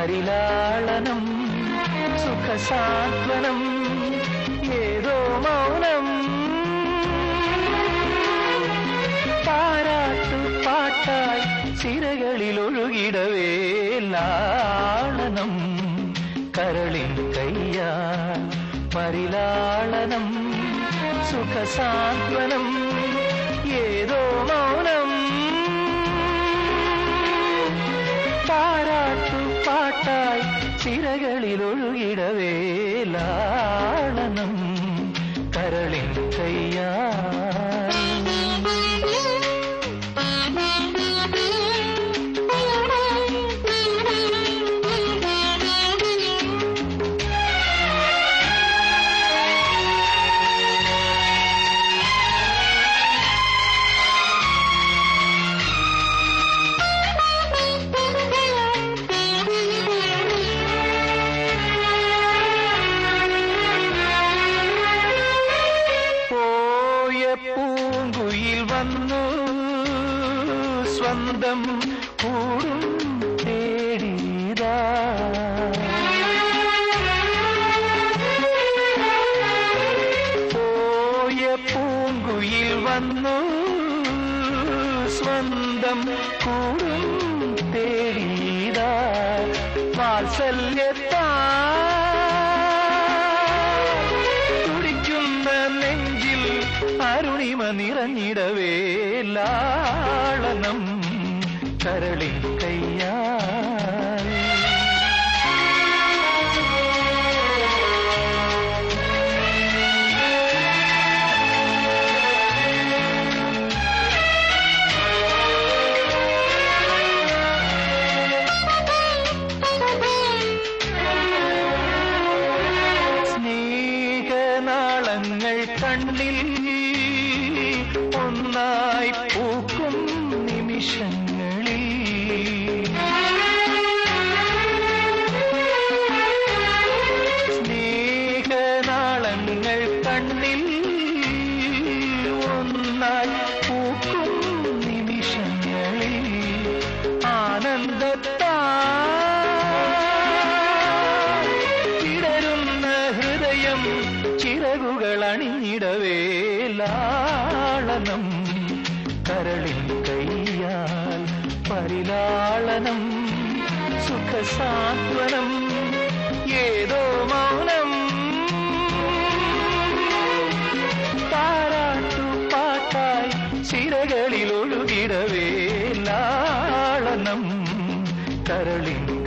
പരിലാളനം സുഖസാന്ത്വനം ഏതോ മൗനം താരാട്ടു പാട്ടായി സിരകളിൽ ഒഴുകിടവേ ലാളനം കരളിൻ കയ്യാൽ പരിലാളനം സുഖസാന്ത്വനം ഏതോ മൗനം താരാട്ടു പാട്ടായി ചിരകളിൽ ഒഴുകിടവേ ലാളനം കരളിൻ കയ്യാൽ പൂങ്കുയിൽ വന്നു സ്വന്തം കൂടും തേടിയതാ പോയ പൂങ്കുയിൽ വന്നു സ്വന്തം കൂടും തേടിയതാ വാത്സല്യത്താ അരുണിമ നിറഞ്ഞിടവേ ലാളനം കരളിൻ കയ്യാൽ സ്നേഹനാളങ്ങൾ കണ്ണിൽ ഒന്നായി പൂക്കും നിമിഷങ്ങളിൽ സ്നേഹനാളങ്ങൾ കണ്ണിൽ ഒന്നായി പൂക്കും നിമിഷങ്ങളിൽ ആനന്ദത്താ ഇടരുന്ന ഹൃദയം ചിറകുകൾ അണിഞ്ഞിടവേ ലാളനം കരളിൻ കയ്യാൽ പരിലാളനം സുഖസാന്ത്വനം ഏതോ മൗനം താരാട്ടു പാട്ടായി ചിരകളിൽ ഒഴുകിടവേ ലാളനം കരളിൻ